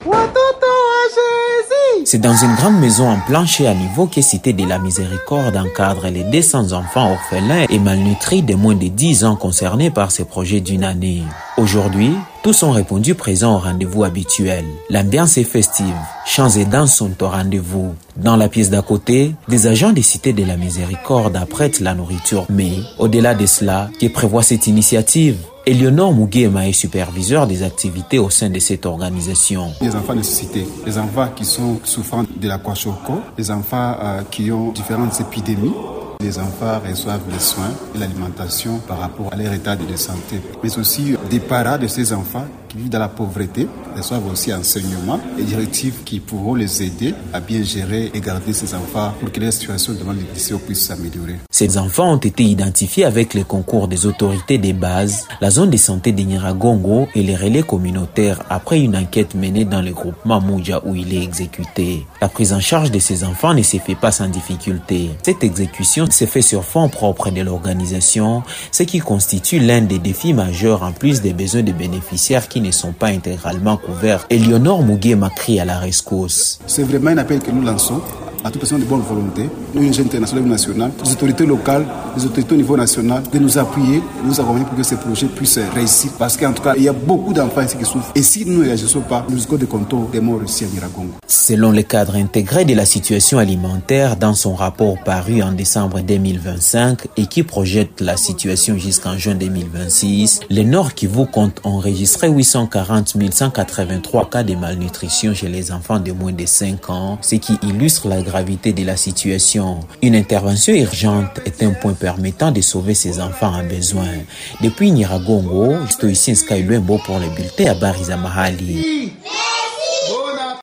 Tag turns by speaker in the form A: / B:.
A: C'est dans une grande maison en plancher à niveau que Cité de la Miséricorde encadre les 200 enfants orphelins et malnutris de moins de 10 ans concernés par ces projets d'une année. Aujourd'hui, tous ont répondu présents au rendez-vous habituel. L'ambiance est festive, chants et danses sont au rendez-vous. Dans la pièce d'à côté, des agents des Cités de la Miséricorde apprêtent la nourriture. Mais, au-delà de cela, que prévoit cette initiative? Eleonore Muguema est superviseur des activités au sein de cette organisation.
B: Les enfants nécessités, les enfants qui sont souffrant de la kwashiorkor, les enfants qui ont différentes épidémies. Les enfants reçoivent les soins et l'alimentation par rapport à leur état de santé. Mais aussi des parents de ces enfants qui vivent dans la pauvreté reçoivent aussi enseignement et directives qui pourront les aider à bien gérer et garder ces enfants pour que leur situation devant les lycées puisse s'améliorer.
A: Ces enfants ont été identifiés avec le concours des autorités des bases, la zone de santé de Nyiragongo et les relais communautaires après une enquête menée dans le groupement Mouja où il est exécuté. La prise en charge de ces enfants ne se fait pas sans difficulté. Cette exécution s'est fait sur fonds propres de l'organisation, ce qui constitue l'un des défis majeurs en plus des besoins des bénéficiaires qui ne sont pas intégralement couverts. Eleonore Muguema crie à la rescousse.
B: C'est vraiment un appel que nous lançons à toute personne de bonne volonté, l'ONG internationale ou nationale, les autorités locales, les autorités au niveau national, de nous appuyer, de nous accompagner pour que ces projets puissent réussir. Parce qu'en tout cas, il y a beaucoup d'enfants ici qui souffrent. Et si nous ne réagissons pas, nous risquons de compter des morts ici à Nyiragongo.
A: Selon le cadre intégré de la situation alimentaire dans son rapport paru en décembre 2025 et qui projette la situation jusqu'en juin 2026, le Nord Kivu compte enregistrer 840 183 cas de malnutrition chez les enfants de moins de 5 ans, ce qui illustre la gravité de la situation. Une intervention urgente est un point permettant de sauver ces enfants en besoin. Depuis Nyiragongo, Stoïcien Sky Luembo pour le bulletin à Bariza Mahali.